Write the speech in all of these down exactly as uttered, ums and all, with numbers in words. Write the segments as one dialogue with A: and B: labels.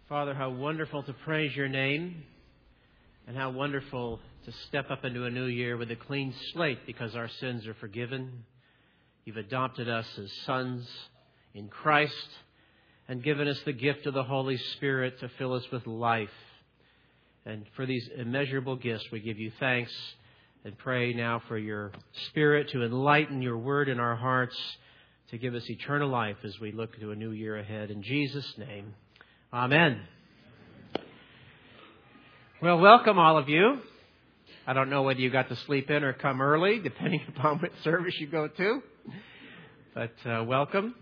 A: Father, how wonderful to praise your name, and how wonderful to step up into a new year with a clean slate because our sins are forgiven. You've adopted us as sons in Christ and given us the gift of the Holy Spirit to fill us with life. And for these immeasurable gifts, we give you thanks and pray now for your Spirit to enlighten your word in our hearts, to give us eternal life as we look to a new year ahead. In Jesus' name, amen. Well, welcome all of you. I don't know whether you got to sleep in or come early, depending upon what service you go to. But uh, welcome.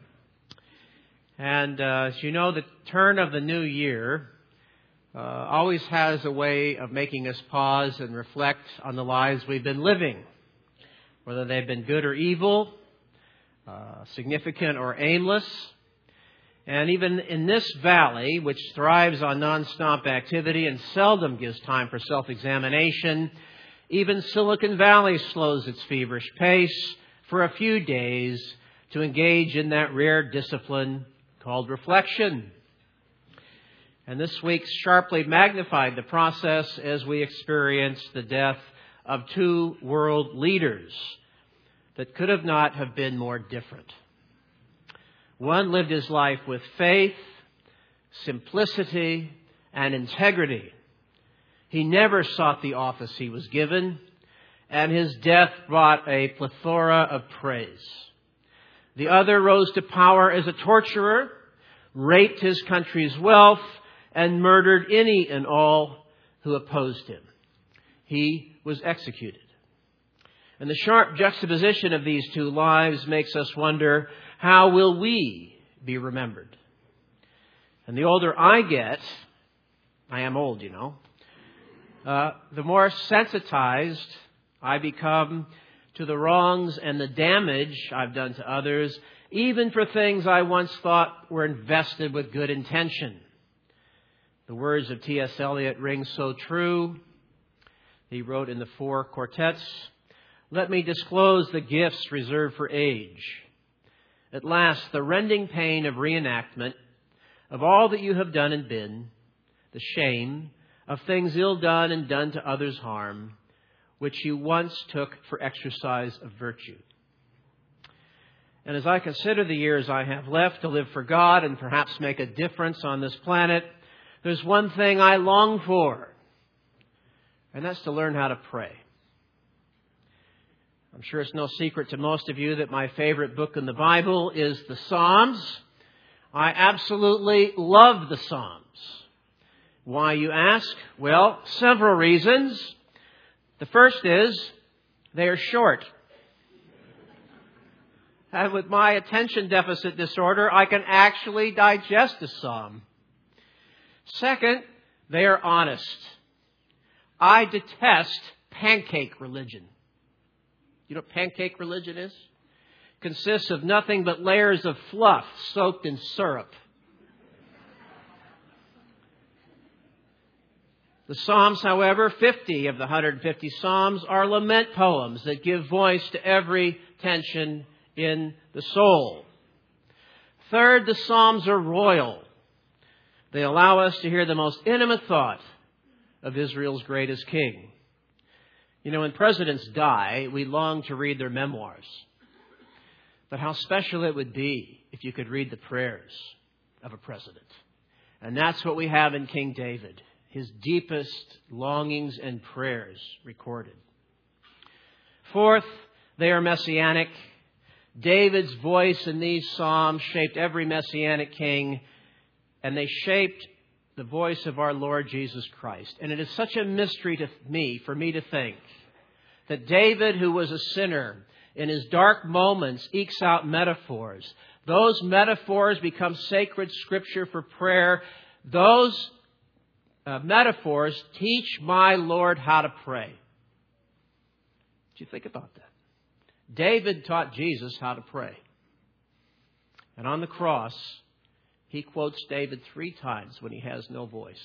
A: And uh, as you know, the turn of the new year uh, always has a way of making us pause and reflect on the lives we've been living, whether they've been good or evil, uh, significant or aimless. And even in this valley, which thrives on nonstop activity and seldom gives time for self-examination, even Silicon Valley slows its feverish pace for a few days to engage in that rare discipline called reflection. And this week sharply magnified the process as we experienced the death of two world leaders that could have not have been more different. One lived his life with faith, simplicity, and integrity. He never sought the office he was given, and his death brought a plethora of praise. The other rose to power as a torturer, raped his country's wealth, and murdered any and all who opposed him. He was executed. And the sharp juxtaposition of these two lives makes us wonder, how will we be remembered? And the older I get, I am old, you know, uh, the more sensitized I become to the wrongs and the damage I've done to others, even for things I once thought were invested with good intention. The words of T S Eliot ring so true. He wrote in the four quartets, "Let me disclose the gifts reserved for age. At last, the rending pain of reenactment of all that you have done and been, the shame of things ill done and done to others' harm, which you once took for exercise of virtue." And as I consider the years I have left to live for God and perhaps make a difference on this planet, there's one thing I long for, and that's to learn how to pray. I'm sure it's no secret to most of you that my favorite book in the Bible is the Psalms. I absolutely love the Psalms. Why, you ask? Well, several reasons. The first is they are short. And with my attention deficit disorder, I can actually digest a psalm. Second, they are honest. I detest pancake religion. You know what pancake religion is? It consists of nothing but layers of fluff soaked in syrup. The Psalms, however, fifty of the one hundred fifty Psalms are lament poems that give voice to every tension in the soul. Third, the Psalms are royal. They allow us to hear the most intimate thought of Israel's greatest king. You know, when presidents die, we long to read their memoirs. But how special it would be if you could read the prayers of a president. And that's what we have in King David, his deepest longings and prayers recorded. Fourth, they are messianic. David's voice in these psalms shaped every messianic king, and they shaped the voice of our Lord Jesus Christ. And it is such a mystery to me, for me to think, that David, who was a sinner, in his dark moments ekes out metaphors. Those metaphors become sacred scripture for prayer. Those uh, metaphors teach my Lord how to pray. Did you think about that? David taught Jesus how to pray. And on the cross, he quotes David three times when he has no voice.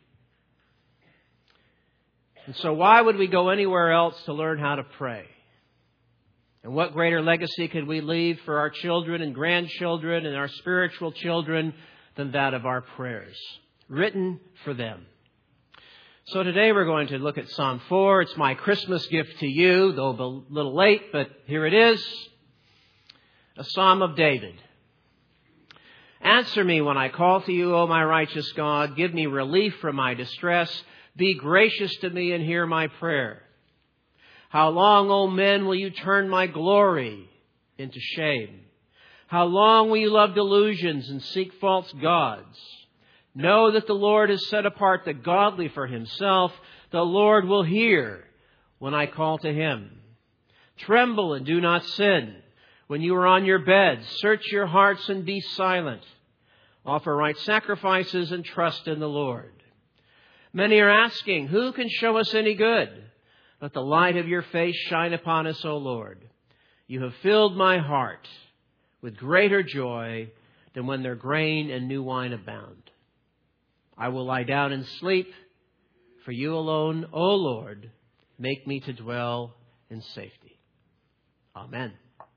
A: And so why would we go anywhere else to learn how to pray? And what greater legacy could we leave for our children and grandchildren and our spiritual children than that of our prayers? written for them. So today we're going to look at Psalm four. It's my Christmas gift to you, though a little late, but here it is. A Psalm of David. Answer me when I call to you, O my righteous God. Give me relief from my distress. Be gracious to me and hear my prayer. How long, O men, will you turn my glory into shame? How long will you love delusions and seek false gods? Know that the Lord has set apart the godly for himself. The Lord will hear when I call to him. Tremble and do not sin. When you are on your beds, search your hearts and be silent. Offer right sacrifices and trust in the Lord. Many are asking, who can show us any good? Let the light of your face shine upon us, O Lord. You have filled my heart with greater joy than when their grain and new wine abound. I will lie down and sleep, for you alone, O Lord, make me to dwell in safety. Amen.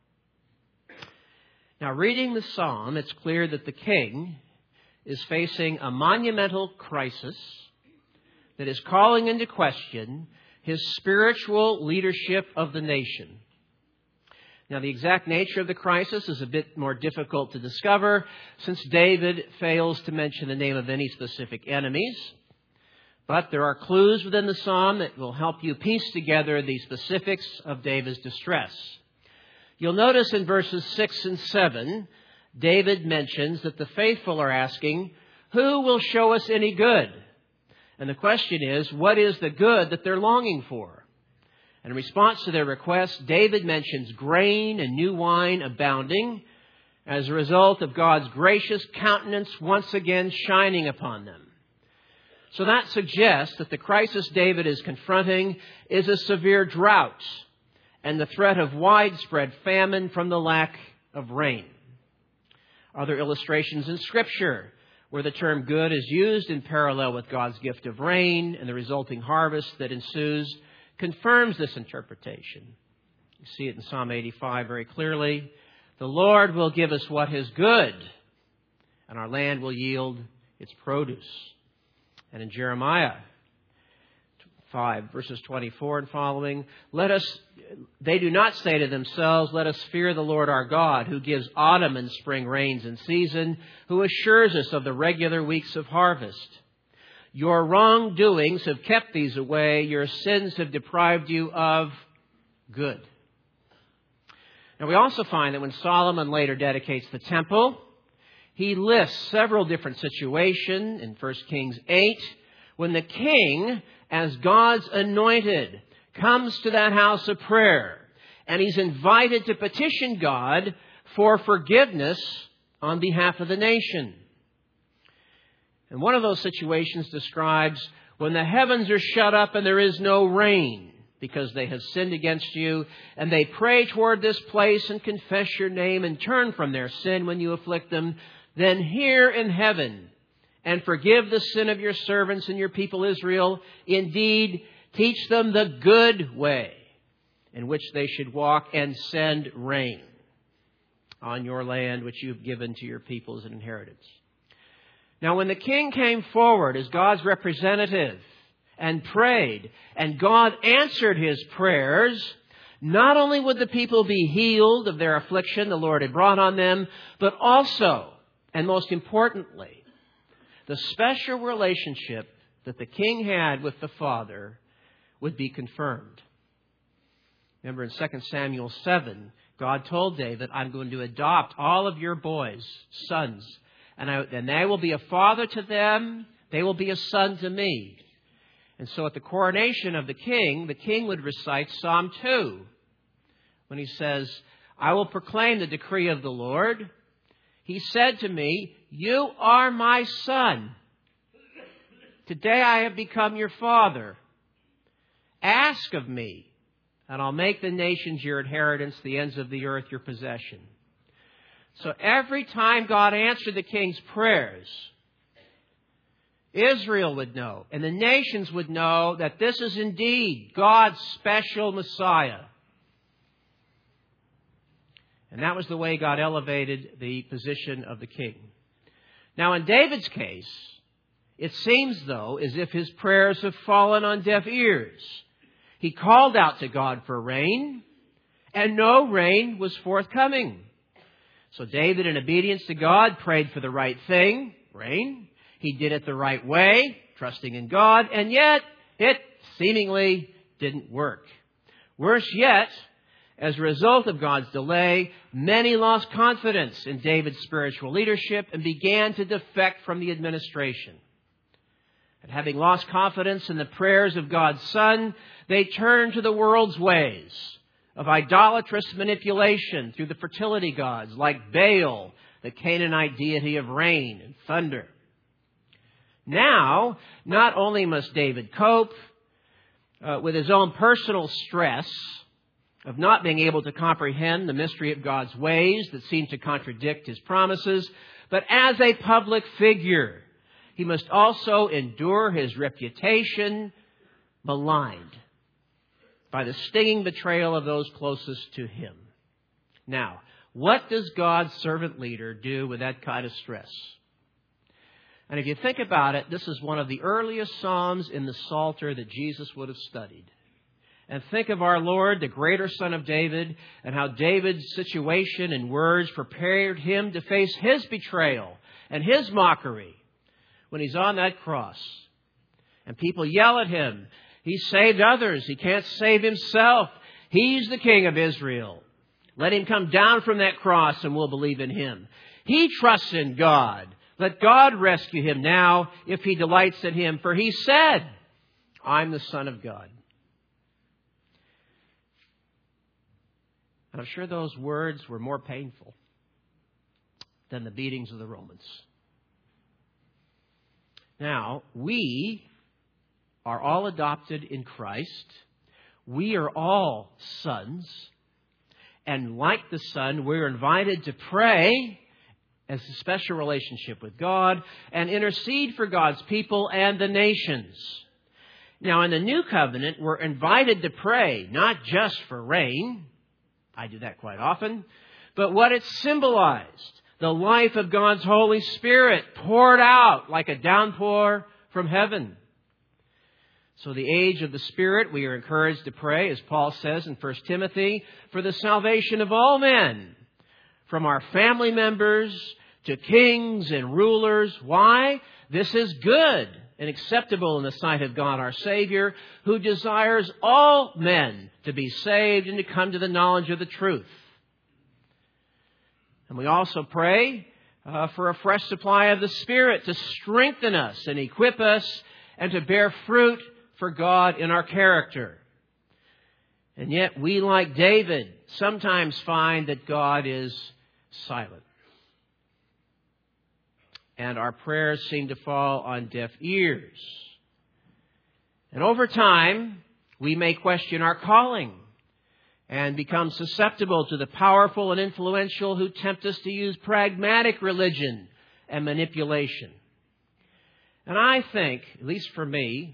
A: Now, reading the psalm, it's clear that the king is facing a monumental crisis that is calling into question his spiritual leadership of the nation. Now, the exact nature of the crisis is a bit more difficult to discover since David fails to mention the name of any specific enemies. But there are clues within the psalm that will help you piece together the specifics of David's distress. You'll notice in verses six and seven, David mentions that the faithful are asking, who will show us any good? And the question is, what is the good that they're longing for? And in response to their request, David mentions grain and new wine abounding as a result of God's gracious countenance once again shining upon them. So that suggests that the crisis David is confronting is a severe drought and the threat of widespread famine from the lack of rain. Other illustrations in Scripture where the term good is used in parallel with God's gift of rain and the resulting harvest that ensues confirms this interpretation. You see it in Psalm eighty-five very clearly. The Lord will give us what is good, and our land will yield its produce. And in Jeremiah five, verses twenty-four and following, let us, they do not say to themselves, let us fear the Lord our God, who gives autumn and spring rains in season, who assures us of the regular weeks of harvest. Your wrongdoings have kept these away. Your sins have deprived you of good. Now, we also find that when Solomon later dedicates the temple, he lists several different situations in First Kings eight when the king, as God's anointed, comes to that house of prayer, and he's invited to petition God for forgiveness on behalf of the nation. And one of those situations describes when the heavens are shut up and there is no rain because they have sinned against you, and they pray toward this place and confess your name and turn from their sin when you afflict them, then hear in heaven and forgive the sin of your servants and your people Israel. Indeed, teach them the good way in which they should walk, and send rain on your land which you've given to your people as an inheritance. Now, when the king came forward as God's representative and prayed, and God answered his prayers, not only would the people be healed of their affliction the Lord had brought on them, but also, and most importantly, the special relationship that the king had with the Father would be confirmed. Remember in Second Samuel seven, God told David, I'm going to adopt all of your boys, sons, and, I, and they will be a father to them, they will be a son to me. And so at the coronation of the king, the king would recite Psalm two when he says, I will proclaim the decree of the Lord. He said to me, you are my son. Today I have become your father. Ask of me, and I'll make the nations your inheritance, the ends of the earth your possession. So every time God answered the king's prayers, Israel would know, and the nations would know that this is indeed God's special Messiah. And that was the way God elevated the position of the king. Now, in David's case, It seems, though, as if his prayers have fallen on deaf ears. He called out to God for rain, and no rain was forthcoming. So David, in obedience to God, prayed for the right thing, rain. He did it the right way, trusting in God, and yet it seemingly didn't work. Worse yet, as a result of God's delay, many lost confidence in David's spiritual leadership and began to defect from the administration. And having lost confidence in the prayers of God's Son, they turned to the world's ways of idolatrous manipulation through the fertility gods like Baal, the Canaanite deity of rain and thunder. Now, not only must David cope uh, with his own personal stress of not being able to comprehend the mystery of God's ways that seem to contradict his promises, but as a public figure, he must also endure his reputation maligned by the stinging betrayal of those closest to him. Now, what does God's servant leader do with that kind of stress? And if you think about it, this is one of the earliest psalms in the Psalter that Jesus would have studied. And think of our Lord, the greater Son of David, and how David's situation and words prepared him to face his betrayal and his mockery when he's on that cross. And people yell at him. He saved others. He can't save himself. He's the King of Israel. Let him come down from that cross and we'll believe in him. He trusts in God. Let God rescue him now if he delights in him. For he said, I'm the Son of God. And I'm sure those words were more painful than the beatings of the Romans. Now, we are all adopted in Christ. We are all sons. And like the Son, we're invited to pray as a special relationship with God and intercede for God's people and the nations. Now, in the New Covenant, we're invited to pray not just for rain. I do that quite often. But what it symbolized, the life of God's Holy Spirit poured out like a downpour from heaven. So the age of the Spirit, we are encouraged to pray, as Paul says in First Timothy, for the salvation of all men, from our family members to kings and rulers. Why? This is good and acceptable in the sight of God our Savior, who desires all men to be saved and to come to the knowledge of the truth. And we also pray uh, for a fresh supply of the Spirit to strengthen us and equip us and to bear fruit for God in our character. And yet we, like David, sometimes find that God is silent. And our prayers seem to fall on deaf ears. And over time, we may question our calling and become susceptible to the powerful and influential who tempt us to use pragmatic religion and manipulation. And I think, at least for me,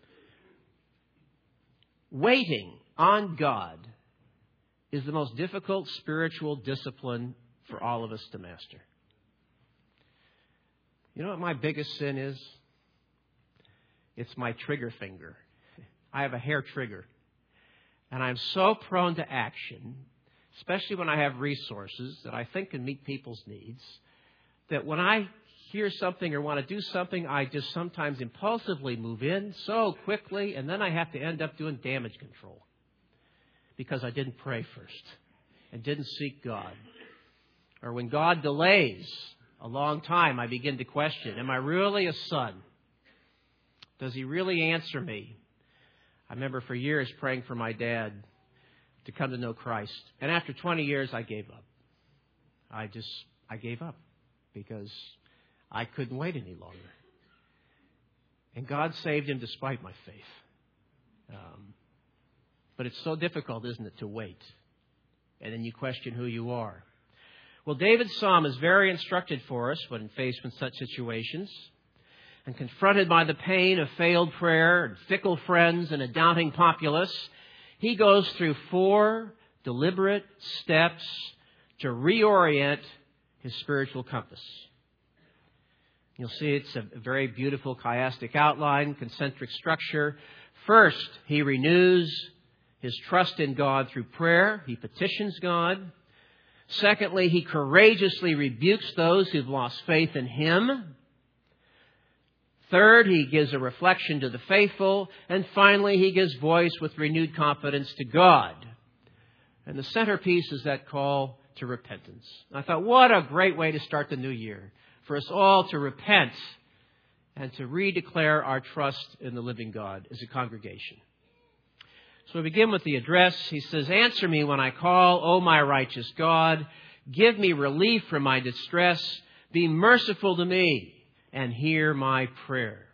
A: waiting on God is the most difficult spiritual discipline for all of us to master. You know what my biggest sin is? It's my trigger finger. I have a hair trigger. And I'm so prone to action, especially when I have resources that I think can meet people's needs, that when I hear something or want to do something, I just sometimes impulsively move in so quickly, and then I have to end up doing damage control because I didn't pray first and didn't seek God. Or when God delays a long time, I begin to question, am I really a son? Does he really answer me? I remember for years praying for my dad to come to know Christ. And after twenty years, I gave up. I just, I gave up because I couldn't wait any longer. And God saved him despite my faith. Um, but it's so difficult, isn't it, to wait? And then you question who you are. Well, David's psalm is very instructive for us when faced with such situations. And confronted by the pain of failed prayer and fickle friends and a doubting populace, he goes through four deliberate steps to reorient his spiritual compass. You'll see it's a very beautiful chiastic outline, concentric structure. First, he renews his trust in God through prayer. He petitions God. Secondly, he courageously rebukes those who've lost faith in him. Third, he gives a reflection to the faithful. And finally, he gives voice with renewed confidence to God. And the centerpiece is that call to repentance. I thought, what a great way to start the new year, for us all to repent and to redeclare our trust in the living God as a congregation. So we begin with the address. He says, "Answer me when I call, O my righteous God. Give me relief from my distress. Be merciful to me and hear my prayer."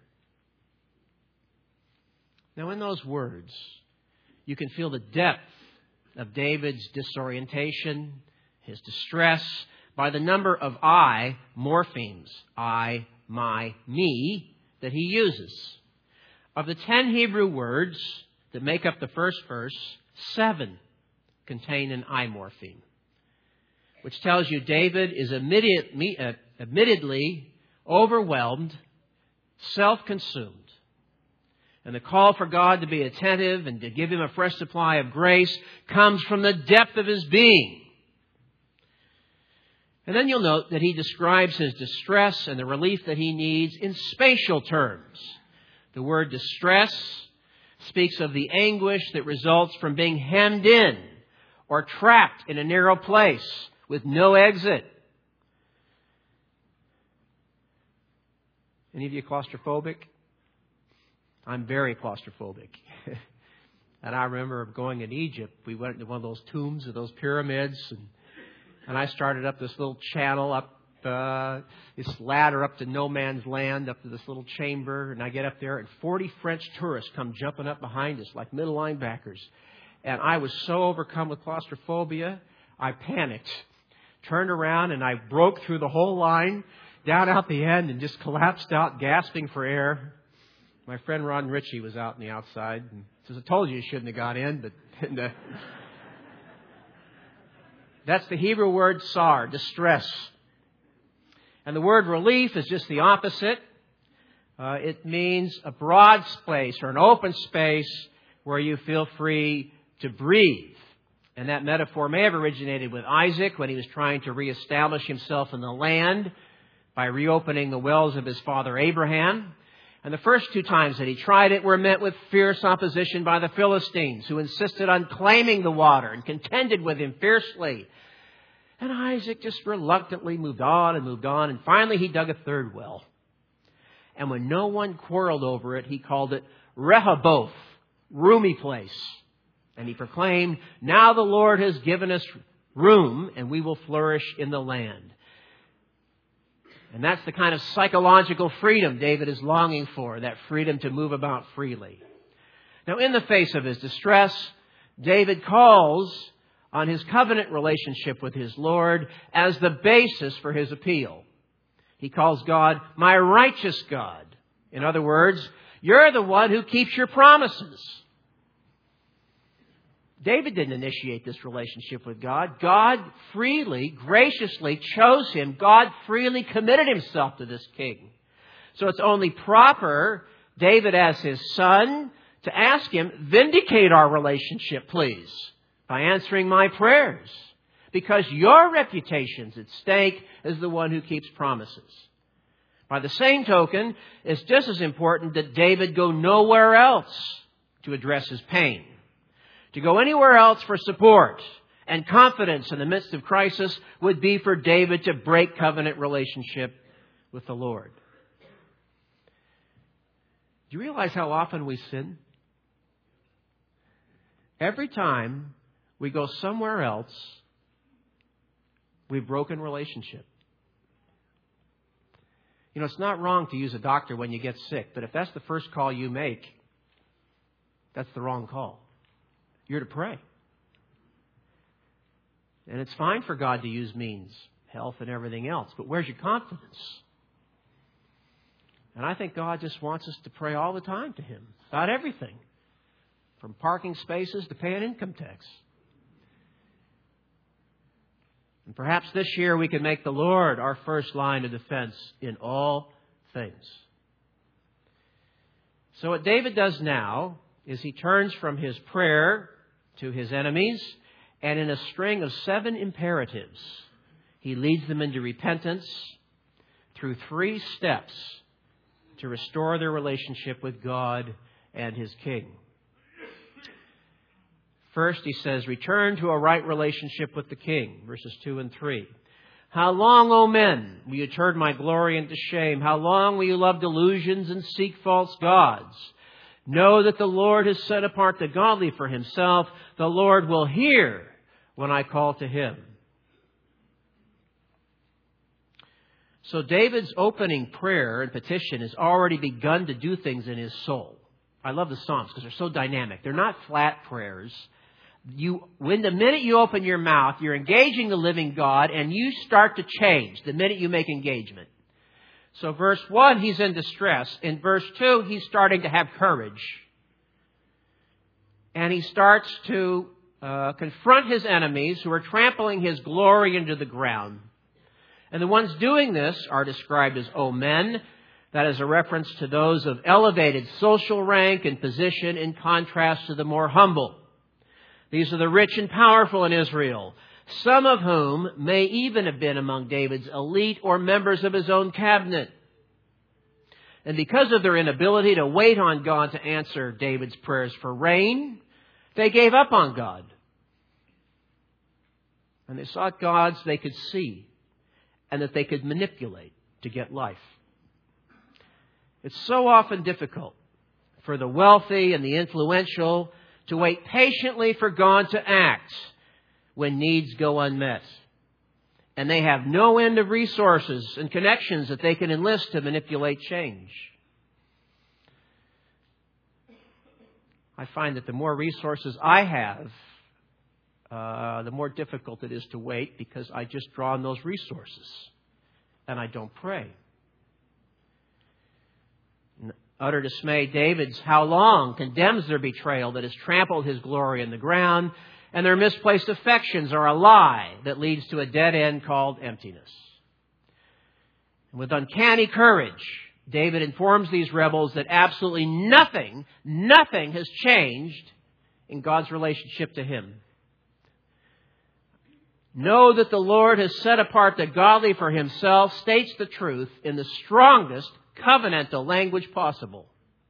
A: Now, in those words, you can feel the depth of David's disorientation, his distress, by the number of I morphemes, I, my, me, that he uses. Of the ten Hebrew words that make up the first verse, seven contain an I morpheme, which tells you David is admittedly overwhelmed, self-consumed. And the call for God to be attentive and to give him a fresh supply of grace comes from the depth of his being. And then you'll note that he describes his distress and the relief that he needs in spatial terms. The word distress speaks of the anguish that results from being hemmed in or trapped in a narrow place with no exit. Any of you claustrophobic? I'm very claustrophobic. And I remember going in Egypt, we went into one of those tombs of those pyramids, and, and I started up this little channel up, uh, this ladder up to no man's land, up to this little chamber, and I get up there, and forty French tourists come jumping up behind us like middle linebackers. And I was so overcome with claustrophobia, I panicked, turned around, and I broke through the whole line, down out the end, and just collapsed out, gasping for air. My friend Ron Ritchie was out on the outside and says, "I told you you shouldn't have got in." But and, uh, that's the Hebrew word sar, distress. And the word relief is just the opposite. Uh, it means a broad space or an open space where you feel free to breathe. And that metaphor may have originated with Isaac when he was trying to reestablish himself in the land by reopening the wells of his father Abraham. And the first two times that he tried it were met with fierce opposition by the Philistines, who insisted on claiming the water and contended with him fiercely. And Isaac just reluctantly moved on and moved on. And finally he dug a third well. And when no one quarreled over it, he called it Rehoboth, roomy place. And he proclaimed, "Now the Lord has given us room and we will flourish in the land." And that's the kind of psychological freedom David is longing for, that freedom to move about freely. Now, in the face of his distress, David calls on his covenant relationship with his Lord as the basis for his appeal. He calls God my righteous God. In other words, you're the one who keeps your promises. David didn't initiate this relationship with God. God freely, graciously chose him. God freely committed himself to this king. So it's only proper, David as his son, to ask him, vindicate our relationship, please, by answering my prayers. Because your reputation's at stake as the one who keeps promises. By the same token, it's just as important that David go nowhere else to address his pain. To go anywhere else for support and confidence in the midst of crisis would be for David to break covenant relationship with the Lord. Do you realize how often we sin? Every time we go somewhere else, we've broken relationship. You know, it's not wrong to use a doctor when you get sick, but if that's the first call you make, that's the wrong call. You're to pray. And it's fine for God to use means, health and everything else, but where's your confidence? And I think God just wants us to pray all the time to Him about everything, from parking spaces to paying income tax. And perhaps this year we can make the Lord our first line of defense in all things. So what David does now is he turns from his prayer to his enemies, and in a string of seven imperatives, he leads them into repentance through three steps to restore their relationship with God and his king. First, he says, return to a right relationship with the king, verses two and three. How long, O men, will you turn my glory into shame? How long will you love delusions and seek false gods? Know that the Lord has set apart the godly for himself. The Lord will hear when I call to him. So David's opening prayer and petition has already begun to do things in his soul. I love the Psalms because they're so dynamic. They're not flat prayers. You, when the minute you open your mouth, you're engaging the living God, and you start to change the minute you make engagement. So verse one, he's in distress. In verse two, he's starting to have courage. And he starts to uh, confront his enemies who are trampling his glory into the ground. And the ones doing this are described as O men. That is a reference to those of elevated social rank and position in contrast to the more humble. These are the rich and powerful in Israel, some of whom may even have been among David's elite or members of his own cabinet. And because of their inability to wait on God to answer David's prayers for rain, they gave up on God. And they sought gods they could see and that they could manipulate to get life. It's so often difficult for the wealthy and the influential to wait patiently for God to act when needs go unmet. And they have no end of resources and connections that they can enlist to manipulate change. I find that the more resources I have, uh, the more difficult it is to wait because I just draw on those resources and I don't pray. In utter dismay, David's how long condemns their betrayal that has trampled his glory in the ground, and their misplaced affections are a lie that leads to a dead end called emptiness. And with uncanny courage, David informs these rebels that absolutely nothing, nothing has changed in God's relationship to him. Know that the Lord has set apart the godly for himself, states the truth in the strongest covenantal language possible.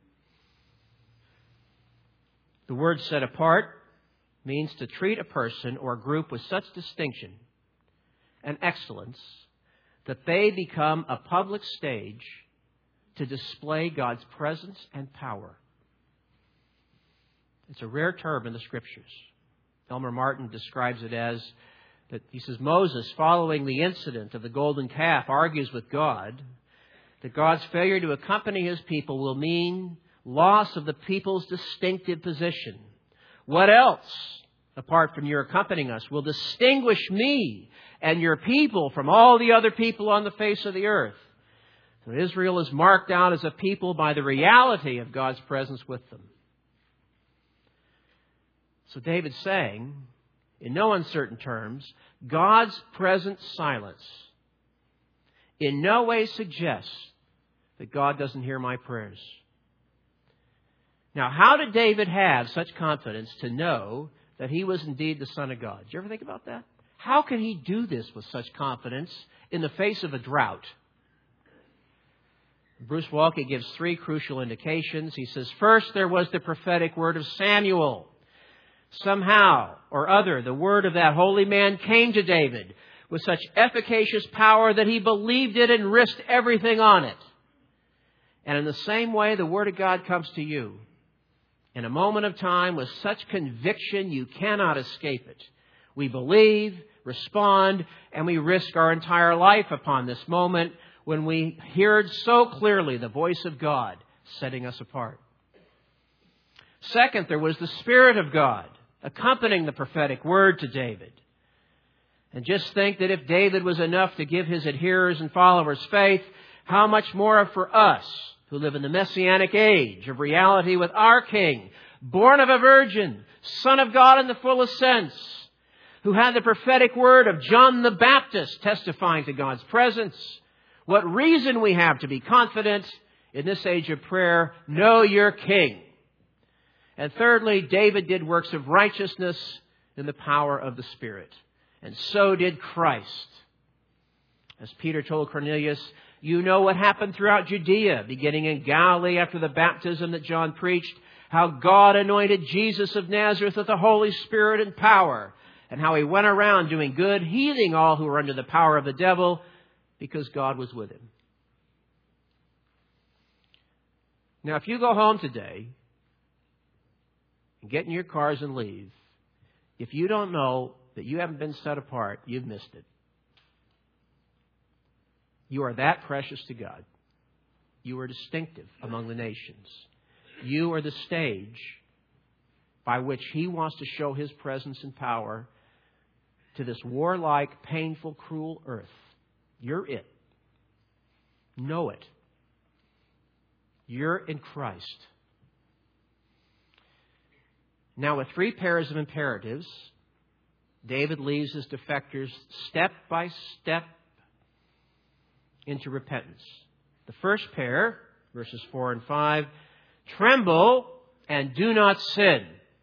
A: The word set apart means to treat a person or group with such distinction and excellence that they become a public stage to display God's presence and power. It's a rare term in the Scriptures. Elmer Martin describes it as that he says Moses, following the incident of the golden calf, argues with God that God's failure to accompany his people will mean loss of the people's distinctive position. What else, apart from your accompanying us, will distinguish me and your people from all the other people on the face of the earth? So Israel is marked out as a people by the reality of God's presence with them. So David's saying, in no uncertain terms, God's present silence in no way suggests that God doesn't hear my prayers. Now, how did David have such confidence to know that he was indeed the Son of God? Did you ever think about that? How can he do this with such confidence in the face of a drought? Bruce Walke gives three crucial indications. He says, first, there was the prophetic word of Samuel. Somehow or other, the word of that holy man came to David with such efficacious power that he believed it and risked everything on it. And in the same way, the word of God comes to you in a moment of time with such conviction you cannot escape it. We believe, respond, and we risk our entire life upon this moment when we heard so clearly the voice of God setting us apart. Second, there was the Spirit of God accompanying the prophetic word to David. And just think that if David was enough to give his adherers and followers faith, how much more for us who live in the Messianic age of reality with our King, born of a virgin, Son of God in the fullest sense, who had the prophetic word of John the Baptist testifying to God's presence, What reason we have to be confident in this age of prayer, know your King. And thirdly, David did works of righteousness in the power of the Spirit. And so did Christ. As Peter told Cornelius, you know what happened throughout Judea, beginning in Galilee after the baptism that John preached, how God anointed Jesus of Nazareth with the Holy Spirit and power, and how he went around doing good, healing all who were under the power of the devil, because God was with him. Now, if you go home today and get in your cars and leave, if you don't know that you haven't been set apart, you've missed it. You are that precious to God. You are distinctive among the nations. You are the stage by which He wants to show His presence and power to this warlike, painful, cruel earth. You're it. Know it. You're in Christ. Now, with three pairs of imperatives, David leads his defectors step by step into repentance. The first pair, verses four and five, tremble and do not sin.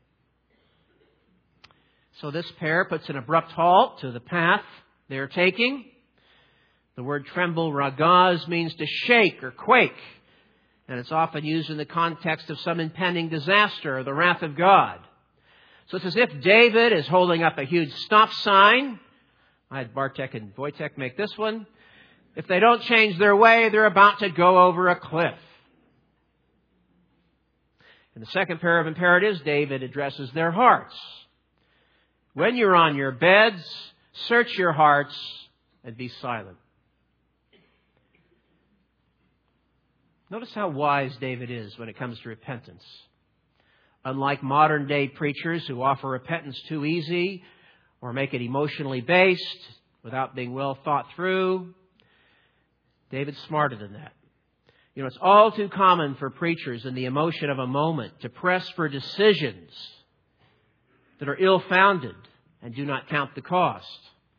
A: So this pair puts an abrupt halt to the path they are taking. The word tremble, ragaz, means to shake or quake. And it's often used in the context of some impending disaster or the wrath of God. So it's as if David is holding up a huge stop sign. I had Bartek and Wojtek make this one. If they don't change their way, they're about to go over a cliff. In the second pair of imperatives, David addresses their hearts. When you're on your beds, search your hearts and be silent. Notice how wise David is when it comes to repentance. Unlike modern day preachers who offer repentance too easy or make it emotionally based without being well thought through, David's smarter than that. You know, it's all too common for preachers in the emotion of a moment to press for decisions that are ill-founded and do not count the cost.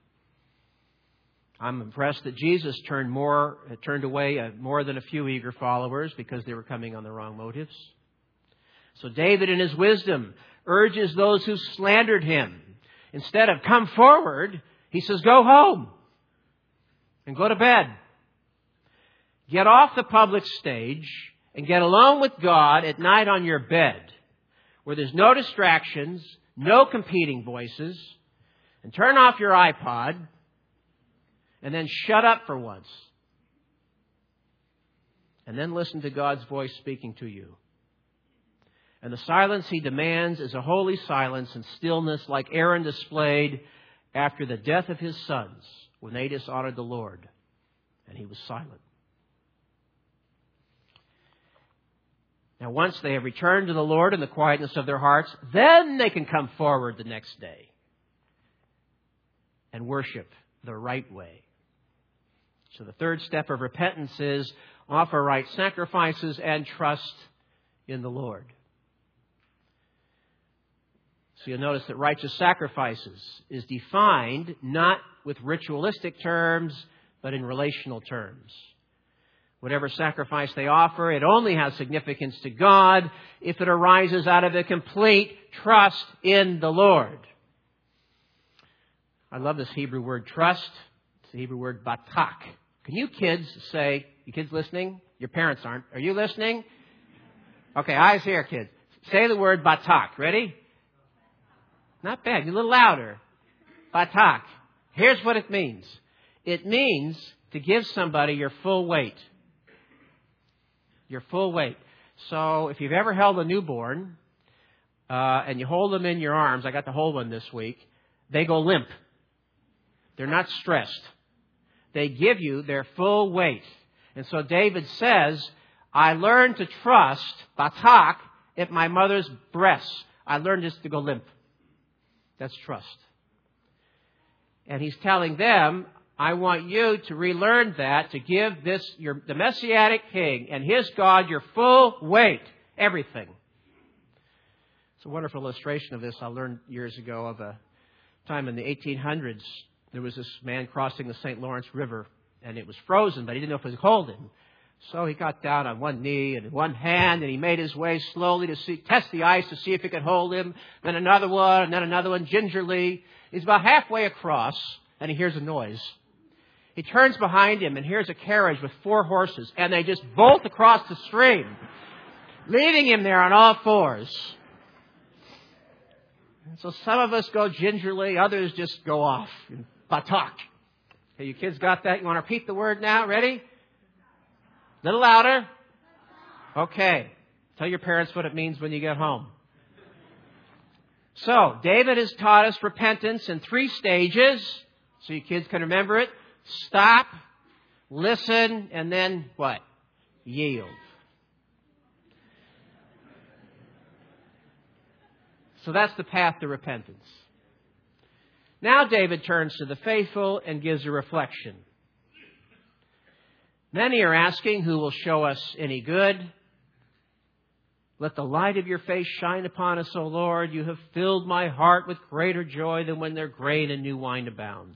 A: I'm impressed that Jesus turned more, turned away more than a few eager followers because they were coming on the wrong motives. So David, in his wisdom, urges those who slandered him. Instead of come forward, he says, go home and go to bed. Get off the public stage and get alone with God at night on your bed, where there's no distractions, no competing voices, and turn off your iPod and then shut up for once. And then listen to God's voice speaking to you. And the silence He demands is a holy silence and stillness like Aaron displayed after the death of his sons when they dishonored the Lord. And he was silent. Now, once they have returned to the Lord in the quietness of their hearts, then they can come forward the next day and worship the right way. So the third step of repentance is offer right sacrifices and trust in the Lord. So you'll notice that righteous sacrifices is defined not with ritualistic terms, but in relational terms. Whatever sacrifice they offer, it only has significance to God if it arises out of a complete trust in the Lord. I love this Hebrew word trust. It's the Hebrew word batak. Can you kids say, you kids listening? Your parents aren't. Are you listening? Okay, eyes here, kids. Say the word batak. Ready? Not bad. You're a little louder. Batak. Here's what it means. It means to give somebody your full weight. Your full weight. So if you've ever held a newborn uh, and you hold them in your arms, I got to hold one this week, they go limp. They're not stressed. They give you their full weight. And so David says, I learned to trust, batak, at my mother's breasts. I learned just to go limp. That's trust. And he's telling them, I want you to relearn that, to give this, your, the Messianic King and His God your full weight, everything. It's a wonderful illustration of this I learned years ago of a time in the eighteen hundreds. There was this man crossing the Saint Lawrence River and it was frozen, but he didn't know if it was cold in. So he got down on one knee and one hand, and he made his way slowly to see, test the ice to see if it could hold him. Then another one, and then another one, gingerly. He's about halfway across, and he hears a noise. He turns behind him and hears a carriage with four horses, and they just bolt across the stream, leaving him there on all fours. And so some of us go gingerly, others just go off. Batak. Okay, you kids got that? You want to repeat the word now? Ready? A little louder. Okay. Tell your parents what it means when you get home. So, David has taught us repentance in three stages, so you kids can remember it. Stop, listen, and then what? Yield. So that's the path to repentance. Now David turns to the faithful and gives a reflection. Many are asking, who will show us any good? Let the light of your face shine upon us, O Lord. You have filled my heart with greater joy than when their grain and new wine abound.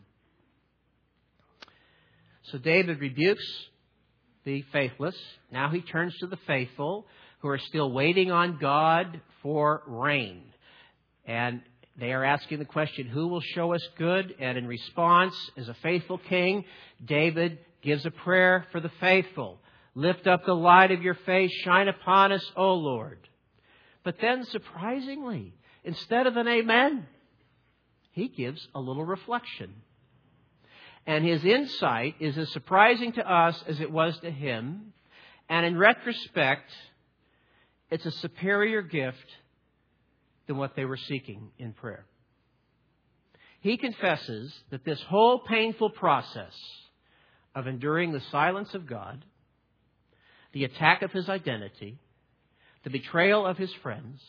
A: So David rebukes the faithless. Now he turns to the faithful who are still waiting on God for rain. And they are asking the question, who will show us good? And in response, as a faithful king, David gives a prayer for the faithful. Lift up the light of your face, shine upon us, O Lord. But then, surprisingly, instead of an amen, he gives a little reflection. And his insight is as surprising to us as it was to him. And in retrospect, it's a superior gift than what they were seeking in prayer. He confesses that this whole painful process of enduring the silence of God, the attack of his identity, the betrayal of his friends,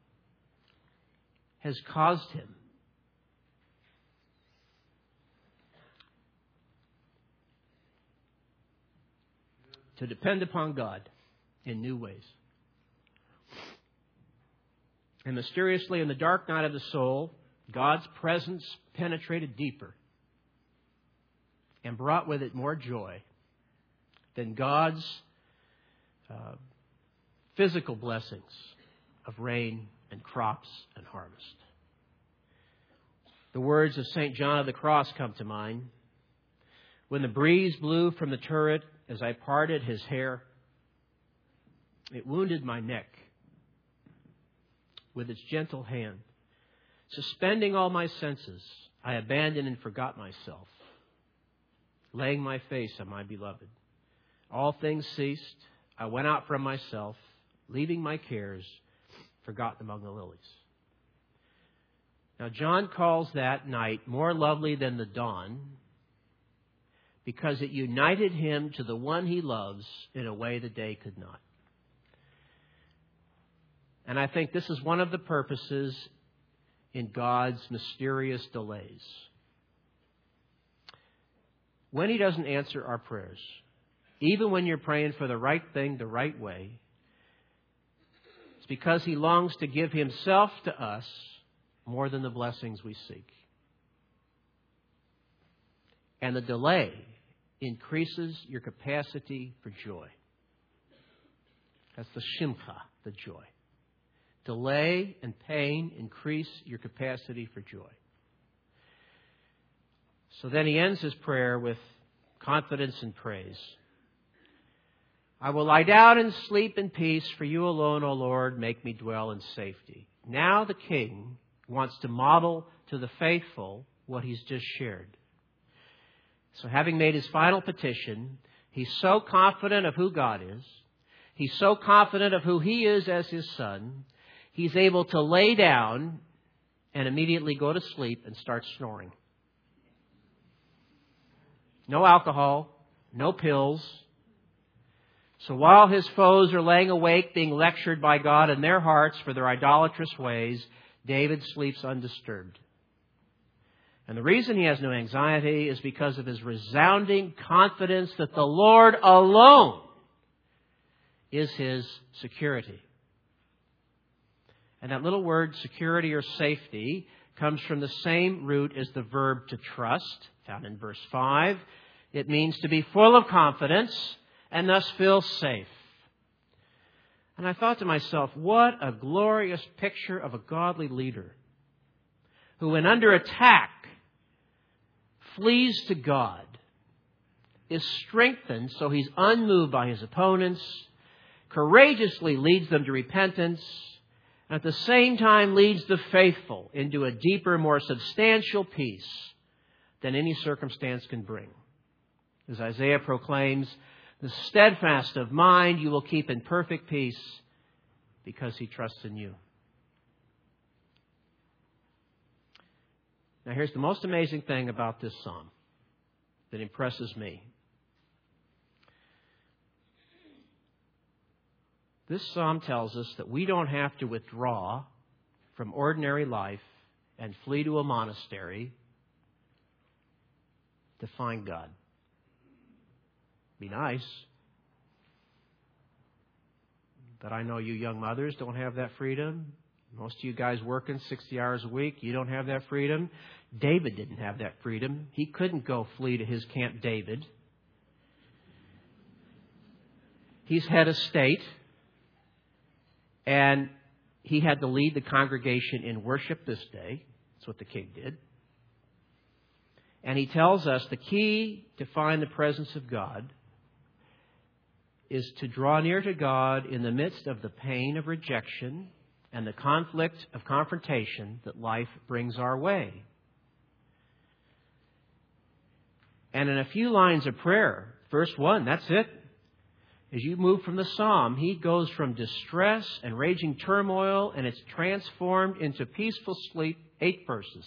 A: has caused him to depend upon God in new ways. And mysteriously, in the dark night of the soul, God's presence penetrated deeper and brought with it more joy than God's uh, physical blessings of rain and crops and harvest. The words of Saint John of the Cross come to mind. When the breeze blew from the turret as I parted his hair, it wounded my neck with its gentle hand. Suspending all my senses, I abandoned and forgot myself, laying my face on my beloved. All things ceased. I went out from myself, leaving my cares, forgotten among the lilies. Now, John calls that night more lovely than the dawn because it united him to the one he loves in a way the day could not. And I think this is one of the purposes in God's mysterious delays. When he doesn't answer our prayers, even when you're praying for the right thing the right way, it's because he longs to give himself to us more than the blessings we seek. And the delay increases your capacity for joy. That's the shimcha, the joy. Delay and pain increase your capacity for joy. So then he ends his prayer with confidence and praise. I will lie down and sleep in peace, for you alone, O Lord, make me dwell in safety. Now the king wants to model to the faithful what he's just shared. So having made his final petition, he's so confident of who God is. He's so confident of who he is as his son. He's able to lay down and immediately go to sleep and start snoring. No alcohol, no pills. So while his foes are laying awake, being lectured by God in their hearts for their idolatrous ways, David sleeps undisturbed. And the reason he has no anxiety is because of his resounding confidence that the Lord alone is his security. And that little word, security or safety, comes from the same root as the verb to trust, found in verse five. It means to be full of confidence and thus feel safe. And I thought to myself, what a glorious picture of a godly leader who, when under attack, flees to God, is strengthened so he's unmoved by his opponents, courageously leads them to repentance, and at the same time leads the faithful into a deeper, more substantial peace than any circumstance can bring. As Isaiah proclaims, the steadfast of mind you will keep in perfect peace because he trusts in you. Now here's the most amazing thing about this psalm that impresses me. This psalm tells us that we don't have to withdraw from ordinary life and flee to a monastery to find God. Be nice. But I know you young mothers don't have that freedom. Most of you guys working sixty hours a week, you don't have that freedom. David didn't have that freedom. He couldn't go flee to his Camp David. He's head of state. And he had to lead the congregation in worship this day. That's what the king did. And he tells us the key to find the presence of God is to draw near to God in the midst of the pain of rejection and the conflict of confrontation that life brings our way. And in a few lines of prayer, verse one, that's it. As you move from the psalm, he goes from distress and raging turmoil, and it's transformed into peaceful sleep, eight verses.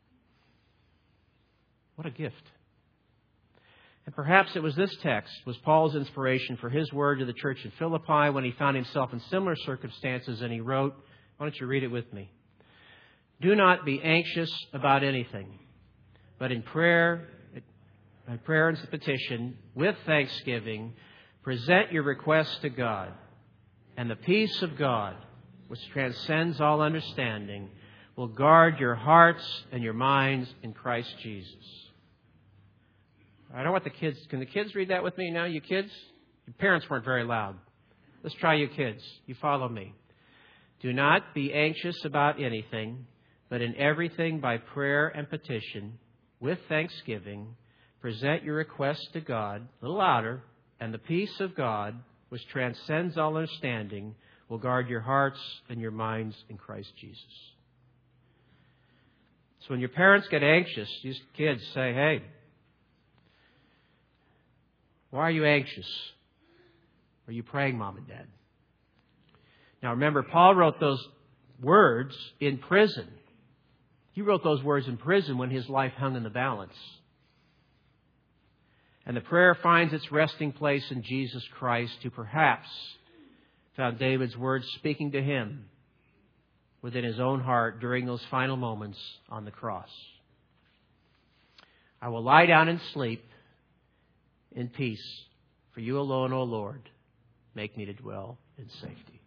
A: What a gift. And perhaps it was this text was Paul's inspiration for his word to the church in Philippi when he found himself in similar circumstances, and he wrote, why don't you read it with me? Do not be anxious about anything, but in prayer, by prayer and petition, with thanksgiving, present your requests to God, and the peace of God, which transcends all understanding, will guard your hearts and your minds in Christ Jesus. I don't want the kids. Can the kids read that with me now, you kids? Your parents weren't very loud. Let's try you kids. You follow me. Do not be anxious about anything, but in everything by prayer and petition, with thanksgiving, present your requests to God, a little louder, and the peace of God, which transcends all understanding, will guard your hearts and your minds in Christ Jesus. So when your parents get anxious, you kids say, hey, why are you anxious? Are you praying, Mom and Dad? Now remember, Paul wrote those words in prison. He wrote those words in prison when his life hung in the balance. And the prayer finds its resting place in Jesus Christ, who perhaps found David's words speaking to him within his own heart during those final moments on the cross. I will lie down and sleep in peace, for you alone, O Lord, make me to dwell in safety.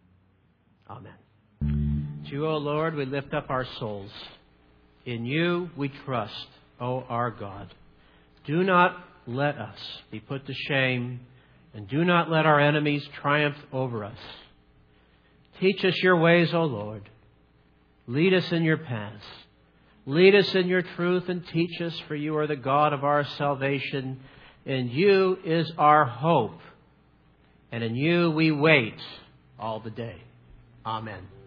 A: Amen. To you, O Lord, we lift up our souls. In you we trust, O our God. Do not let us be put to shame, and do not let our enemies triumph over us. Teach us your ways, O Lord. Lead us in your paths. Lead us in your truth and teach us, for you are the God of our salvation. In you is our hope, and in you we wait all the day. Amen.